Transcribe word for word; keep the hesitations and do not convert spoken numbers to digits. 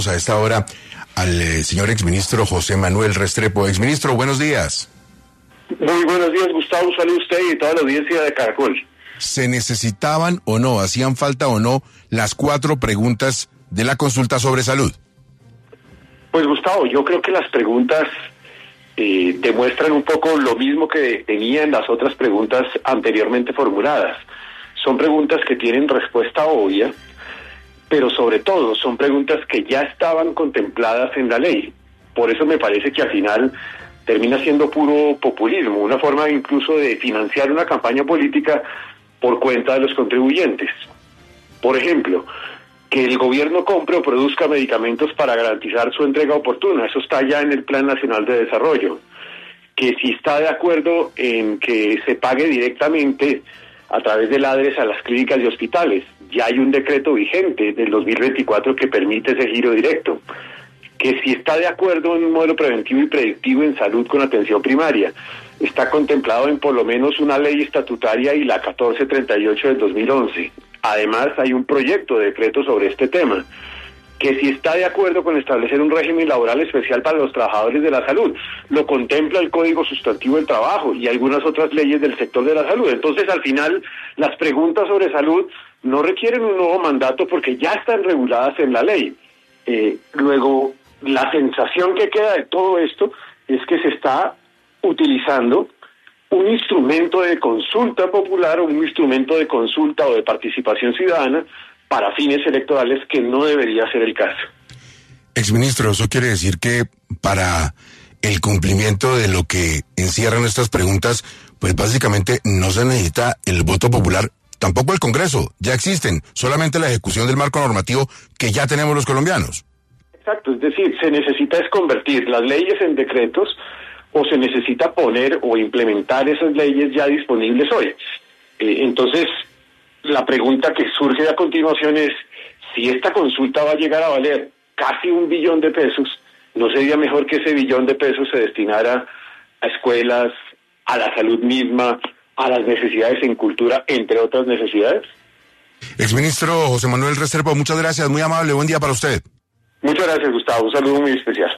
A esta hora al eh, señor exministro José Manuel Restrepo. Exministro, buenos días. Muy buenos días, Gustavo. Un saludo a usted y a toda la audiencia de Caracol. ¿Se necesitaban o no, hacían falta o no las cuatro preguntas de la consulta sobre salud? Pues, Gustavo, yo creo que las preguntas eh, demuestran un poco lo mismo que tenían las otras preguntas anteriormente formuladas. Son preguntas que tienen respuesta obvia, pero sobre todo son preguntas que ya estaban contempladas en la ley. Por eso me parece que al final termina siendo puro populismo, una forma incluso de financiar una campaña política por cuenta de los contribuyentes. Por ejemplo, que el gobierno compre o produzca medicamentos para garantizar su entrega oportuna, eso está ya en el Plan Nacional de Desarrollo. Que si está de acuerdo en que se pague directamente a través del ADRES a las clínicas y hospitales, ya hay un decreto vigente del dos mil veinticuatro que permite ese giro directo. Que si está de acuerdo en un modelo preventivo y predictivo en salud con atención primaria, está contemplado en por lo menos una ley estatutaria y la catorce treinta y ocho del dos mil once. Además, hay un proyecto de decreto sobre este tema. Que si está de acuerdo con establecer un régimen laboral especial para los trabajadores de la salud, lo contempla el Código Sustantivo del Trabajo y algunas otras leyes del sector de la salud. Entonces, al final, las preguntas sobre salud no requieren un nuevo mandato porque ya están reguladas en la ley. Eh, luego, la sensación que queda de todo esto es que se está utilizando un instrumento de consulta popular o un instrumento de consulta o de participación ciudadana para fines electorales, que no debería ser el caso. Exministro, eso quiere decir que para el cumplimiento de lo que encierran estas preguntas, pues básicamente no se necesita el voto popular, tampoco el Congreso, ya existen, solamente la ejecución del marco normativo que ya tenemos los colombianos. Exacto, es decir, se necesita es convertir las leyes en decretos o se necesita poner o implementar esas leyes ya disponibles hoy. Eh, entonces, la pregunta que surge a continuación es, si esta consulta va a llegar a valer casi un billón de pesos, ¿no sería mejor que ese billón de pesos se destinara a escuelas, a la salud misma, a las necesidades en cultura, entre otras necesidades? Exministro José Manuel Restrepo, muchas gracias, muy amable, buen día para usted. Muchas gracias, Gustavo, un saludo muy especial.